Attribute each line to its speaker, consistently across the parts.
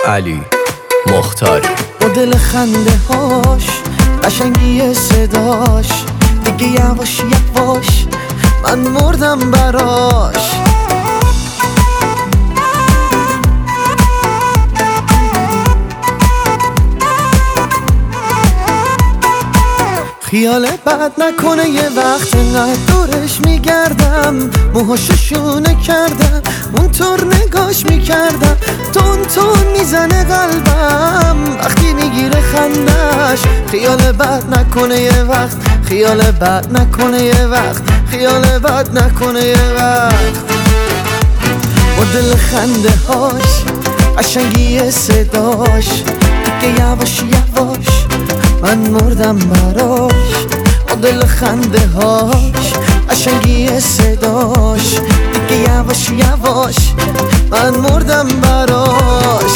Speaker 1: علی مختاری.
Speaker 2: مدل خنده هاش، قشنگی صداش، دیگه یواش یواش من مردم براش. خیال بد نکنه یه وقت انقدر دورش میگردم، موهاشو شونه کردم اونطور نگاش میکردم، تون میزنه قلبم وقتی میگیره خندش. خیال بد نکنه یه وقت، خیال بد نکنه یه وقت، خیال بد نکنه یه وقت. مدل خنده هاش، قشنگی صداش، دیگه یواش یواش من مردم براش. مدل خنده هاش، قشنگی صداش، دیگه یواش یواش من مردم براش.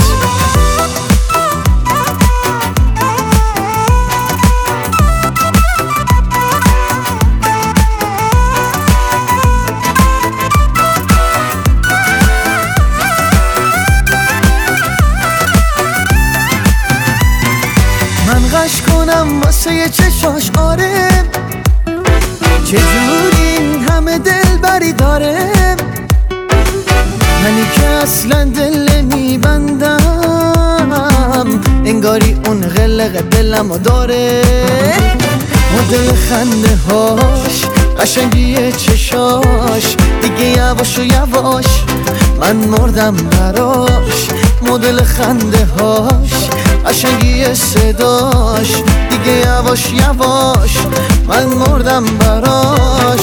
Speaker 2: من غش کنم واسه یه چشاش، آره چجوری این همه دل بری داره، منی که اصلا دل نمیبندم انگاری اون قلق دلمو داره. مدل خنده هاش، قشنگی چشاش، دیگه یواش و یواش من مردم براش. مدل خنده هاش، قشنگی صداش، دیگه یواش یواش من مردم براش.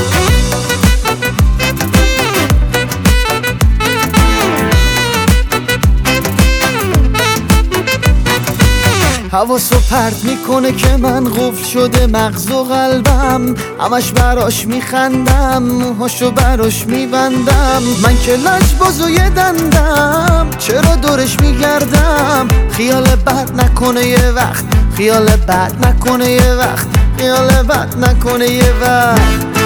Speaker 2: حواسو پرت میکنه که من قفل شده مغز و قلبم، همش براش میخندم موهاشو براش میبندم. من که لجباز و یه دندم چرا دورش میگردم. خیال بد نکنه یه وقت، خیال بد نکنه یه وقت، خیال بد نکنه یه وقت.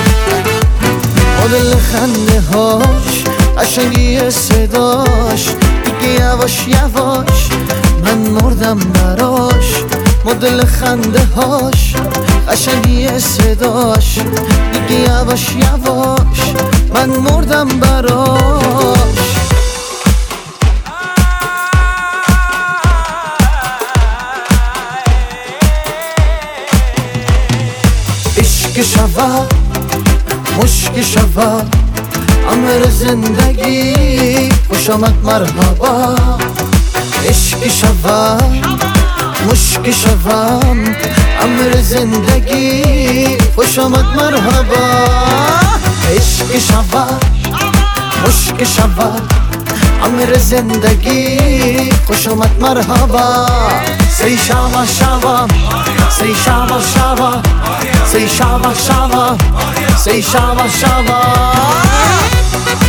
Speaker 2: مدل خنده هاش، قشنگی صداش، دیگه یواش یواش من مردم براش. مدل خنده هاش، قشنگی صداش، دیگه یواش یواش من مردم براش. عشق شود مشک شود امر زندگی، خوش آمد مرحبا. عشق شود مشک شود امر زندگی، خوش آمد مرحبا. عشق شود مشک شود امر زندگی، خوش آمد مرحبا. سی شوا شوا، سی شوا شوا، سی شوا شوا، سی شوا شوا.